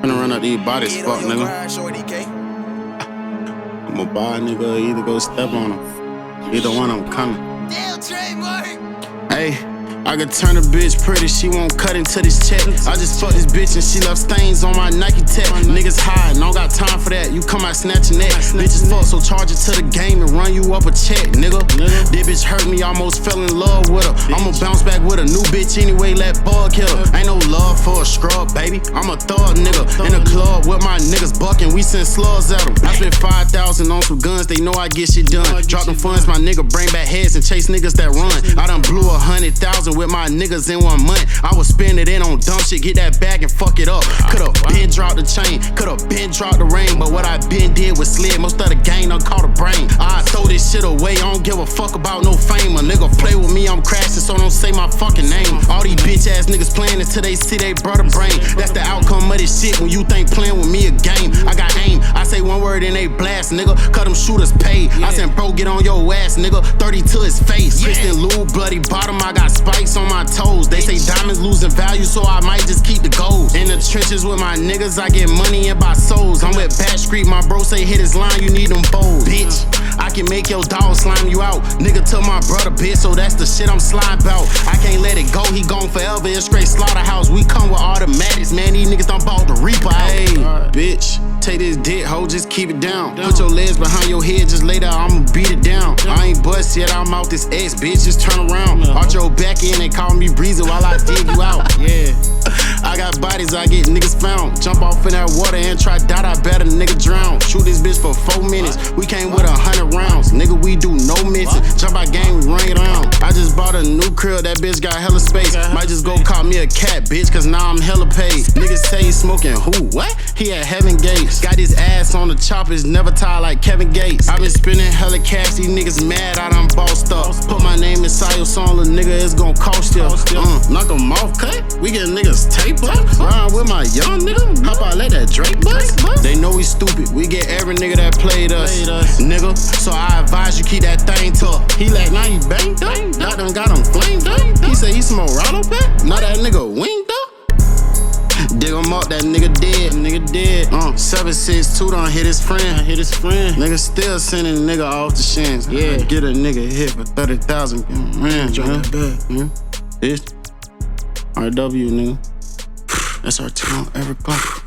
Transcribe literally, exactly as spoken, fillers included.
Finna run up these bodies, fuck nigga. I'ma buy a nigga, either go step on him. Either one of them coming. Damn, trademark. Hey, I could turn a bitch pretty, she won't cut into this check. I just fucked this bitch and she left stains on my Nike tech. Niggas hide, don't got time for that. You come out snatching that. Bitches fuck, so charge it to the game and run you up a check, nigga. This bitch hurt me, almost fell in love with her. I'ma bounce back with a new bitch anyway, let bug kill her. Ain't no love for a scrub, baby. I'm a thug nigga. In the club with my niggas bucking, we send slugs at them. I spent five thousand on some guns, they know I get shit done. Drop them funds, my nigga bring back heads and chase niggas that run. I done blew a hundred thousand with my niggas in one month. I was spending it on dumb shit, get that bag and fuck it up. Could've been dropped the chain, could've been dropped the ring, but what I been did was slid. Most of the gang done caught a brain. I throw this shit away, I don't give a fuck about no fame. A nigga play with me, I'm crashing, so don't say my fucking name. All these bitch ass niggas playing until they see they brother brain. That's the outcome of this shit when you think playing with me a game. I got aim, I say one word and they blast, nigga. Cut them shooters paid. I said, bro, get on your ass, nigga. thirty to his face. Fist and lube, bloody bottom, I got spikes on my toes. They say diamonds losing value, so I might just keep the gold. In the trenches with my niggas, I get money and buy souls. I'm with Bat Street, my bro say hit his line, you need them bold. Bitch, I can make your dog slime you out. Nigga took my brother, bitch, so that's the shit I'm slime about. I can't let it go, he gone forever, it's straight slaughterhouse. We come with automatics, man, these niggas done bought the Reaper out. Hey, bitch, take this dick, ho, just keep it down. Put your legs behind your head, just lay down, I'ma beat it down. I ain't bust yet, I'm out this X, bitch, just turn around. Out your back end and call me Breezy while I dig you out. Yeah, I got bodies, I get niggas found. Jump off in that water and try dot, I bet a nigga drown. Shoot this bitch for four minutes, we came with a hundred rounds. Nigga, we do no missing. Jump out game, we run it down. I just bought a new crib, that bitch got hella space. Might just go call me a cat, bitch, cause now I'm hella paid. Niggas say he smoking who? What? He at Heaven Gates. Got his ass on the choppers, never tied like Kevin Gates. I been spending hella cash, these niggas mad, I done bossed up. Put my name inside your song, little nigga, it's gon' cost you. Uh, knock him off, cut. We get niggas tape up. Ride with my young nigga, hop out, let that Drake bust. They know we stupid, we get every nigga that played us, nigga. So I advise you keep that thing tough. He like, now he banged up, that done got him flamed up. He say he smoke Rotto pack, now that nigga winged up. Dig him up, that nigga dead, nigga dead. Uh, seven six two done hit his friend, hit his friend. Nigga still sending a nigga off the shins. Yeah, get a nigga hit for thirty thousand. Man, drop that back, man. Bitch, R W, nigga. That's our town, every clock.